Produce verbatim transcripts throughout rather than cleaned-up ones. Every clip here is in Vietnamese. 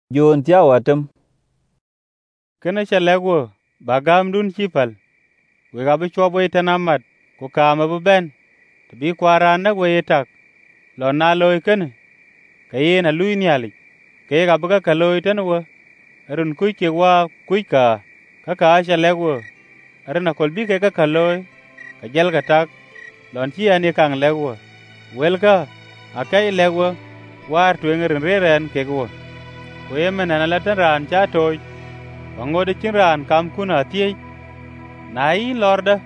Jon tia watem. Kene chalego bagam dun chipal. We gabi chwobo itanamat ku kama bu ben. Tabi kwaranda we itak. Lo na loy kene. Kaye na lui nyali. Kaye gabi ka loy tanwa. Arun kuy ke wa kuy ka. Kaka asha legwo. Arun akolbi ke ka loy. Kajal katak. Lon chi ani kang legwo. Welka. Akai legwo. War tuengerin reren kegwo. Kuye menana latan ran chatoy. Wangode chin ran kam kuna tiye. Na yi lorda.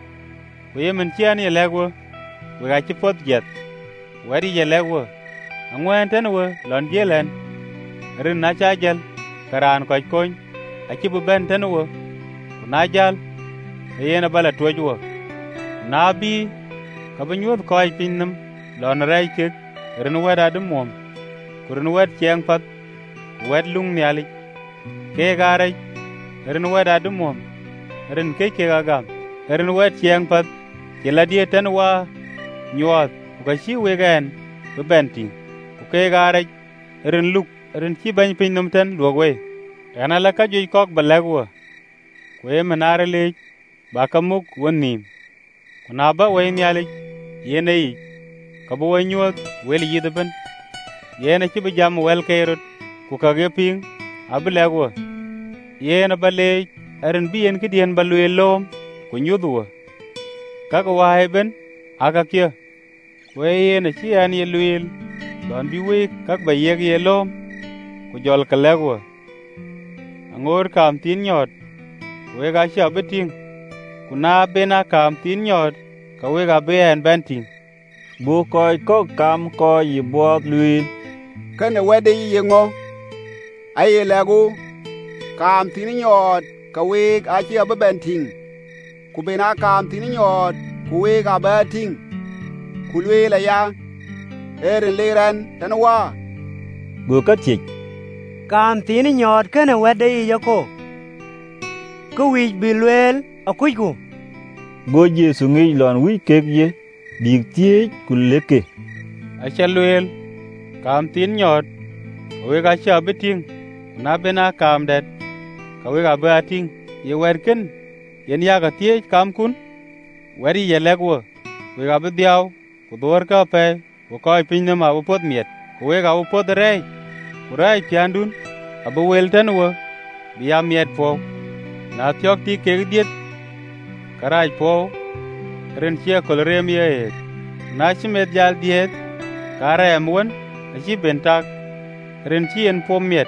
Kuye men chi ani legwo. Wega chi pot jet. Wadi je legwo. Angwen tenwa lon jelen. Rin na chajal. Karan koch kony. Achi bu ben tenwa. Kuna jal. Kaye na bala tuwajwa. Na bi. Kabanyuot koi pinnam. Lon rai kik. Rin wada dumom. Kurin wad chiang pat. Wad lung nyali. Kaya garay. Rin wada dumom. Rin keke gagam. Rin wad chiang pat. Kila dia tenwa. Nyuat. Ukashi wegan. Bebenti. Kaya garay. Rin luk. Rin chi bany pinnam ten luogwe. Kana laka joy kok balagwa. Kwe manare lich. Baka muk wanim. Kuna ba way nyali. Yena yi. Kaba way nyuat. Weli yidaban. Yena chiba jam wel kairut. Kukage ping. Abalagwa. Yena balej. Arin biyen kidiyan balwe lom. Kunyudwa. Kaka wahay ben. Aka kya. Kwe yena chi an ye luil. Don biwe kak ba yeg ye lom. Kujol kalagwa. Angor kam tin nyot. Kwe ga sha beting. Kuna bena kam tin nyot. Kawe ga beyan benting. Bu koi kok kam koi yibuat luil. Kene wede yengo. Aye lego. Kam tin nyot. Kawe ga chi abebenting. Kubena kam tin nyot. Kuwe ga beting. Kulwe la ya. Erin liran tanwa. Bu ka chik. Kam tin nyot kene wede yako. Kuwij bilwel akuiku. Go Jesu ngi lon wi kek ye. Big tiye kuleke. Asha luel. Kam tin nyot. Kawe ga sha beting. Na bena kam det. Kawe ga beating. Ye werken. Yen yaga tiye kam kun. Weri ye legwa. We ga bediaw. Kudor ka pe. Wakoi pinyam abu pot miet. Kawe ga abu pot rey. Kurai tiandun. Abu wel tenwa. Biya miet po. Na tiok ti kek diet. Karai po. Rin chia kolorem ye. Na chimet jal diet. Kare amwan. Achi bentak. Rin chien po miet.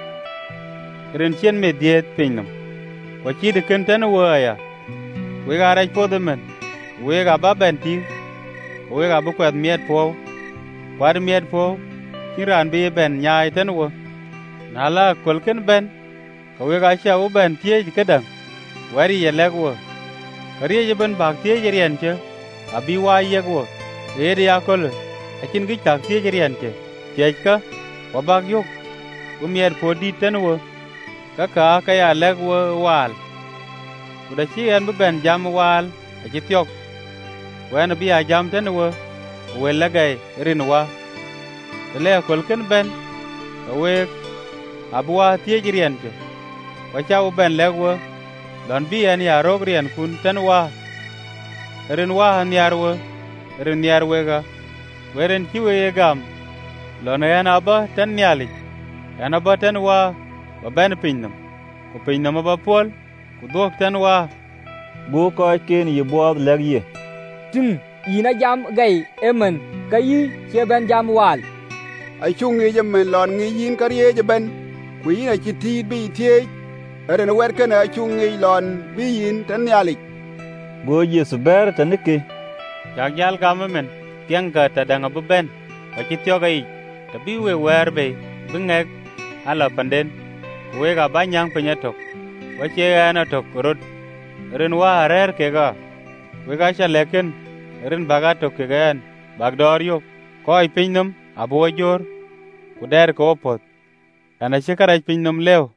Rin chien me diet pinyam. Wachi de kenten waya. Wega rai po demen. Wega ba benting. Wega bu kwet miet po. Kwad miet po. Kiran bi ben nyai tenwa. Nala kolken ben. Kawega sha u ben tiye kedang. Wari ye legwa. Kariye je ben bak tiye jerian che. Abi wa yegwa. Eri akol. Akin gi tak tiye jerian che. Cheka. Wabak yok. Umier po di tenwa. Kaka kaya legwa wal. Kuda chi en ben jam wal. Achitiok. Wana bi a jam tenwa. Welagay rinwa. Tele kolken ben. Kawek. Abuwa tiye jerian che. Wacha u ben legwa. Don bi en ya rog rian kun tenwa. Rin wa nyarwa. Rin nyarwega. Weren kiwe ye gam. Lona yan aba ten nyali. Yan aba ten wa. Ba ben pinnam. Ku pinnam aba pol. Ku dok ten wa. Bu koi ken yibuat leg ye. Tum. Ina jam gay. Emen. Kayi. Che ben jam wal. Achung ngi jemen lon ngi yin kariye jeben. Ku yin a chiti bi tiye. Erin werken achung ngi lon bi yin ten nyali. Go Jesu ber tanike. Jak jal gamamen. Tiang ka tadang abu ben. Wachitiok ay. Tabi we werbe. Bingek. Ala panden. Wega banyang penyatok. Wache ana tok rot. Erin wa harer kega. Wega sha leken. Erin bagatok kega yan. Bagdor yok. Koi pinnam. Abu wajor. Kuder ko opot. Ana shikaraj pinnam leo.